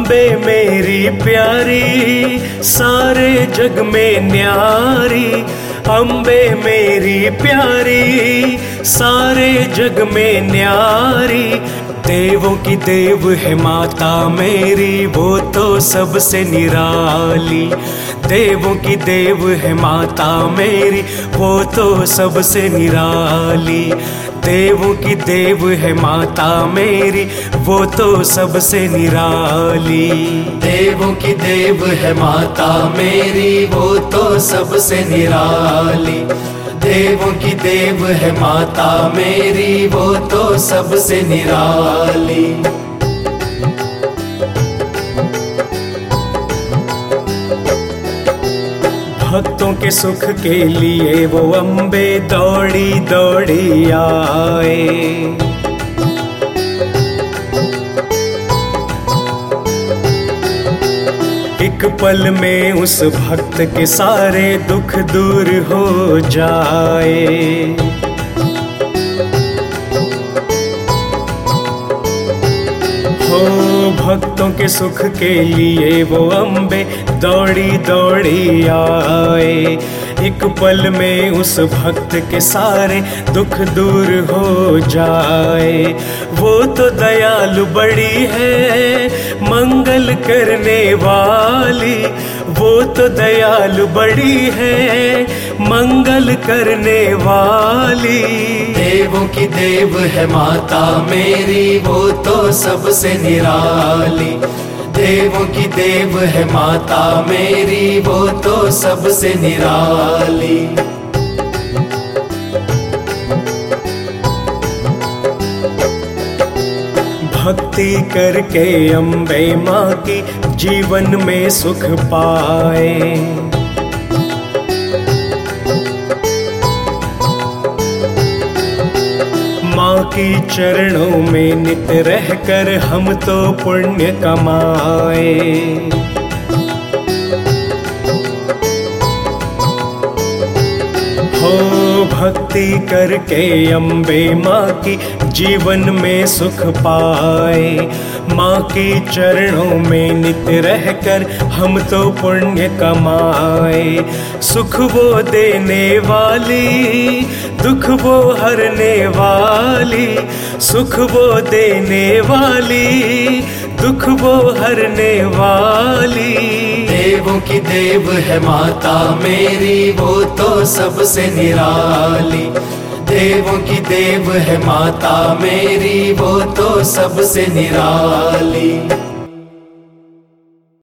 अम्बे मेरी प्यारी सारे जग में न्यारी, अम्बे मेरी प्यारी सारे जग में न्यारी। देवों की देव है माता मेरी, वो तो सबसे निराली। देवों की देव है माता मेरी, वो तो सबसे निराली। देवों की देव है माता मेरी, वो तो सबसे निराली। देवों की देव है माता मेरी, वो तो सबसे निराली। देवों की देव है माता मेरी, वो तो सबसे निराली। भक्तों के सुख के लिए वो अम्बे दौड़ी दौड़ी आए। एक पल में उस भक्त के सारे दुख दूर हो जाए। हो भक्तों के सुख के लिए वो अम्बे दौड़ी दौड़ी आए। एक पल में उस भक्त के सारे दुख दूर हो जाए। वो तो दयालु बड़ी है मंगल करने वाली, वो तो दयालु बड़ी है मंगल करने वाली। देवों की देव है माता मेरी, वो तो सबसे निराली। देवों की देव है माता मेरी, वो तो सबसे निराली। भक्ति करके अम्बे माँ की जीवन में सुख पाए। माँ की चरणों में नित रहकर हम तो पुण्य कमाए। हो भक्ति करके अम्बे माँ की जीवन में सुख पाए। माँ की चरणों में नित रहकर हम तो पुण्य कमाए। सुख वो देने वाली, दुख वो हरने वाली। सुख वो देने वाली, दुख वो हरने वाली। देवों की देव है माता मेरी, वो तो सबसे निराली। देवों की देव है माता मेरी, वो तो सबसे निराली।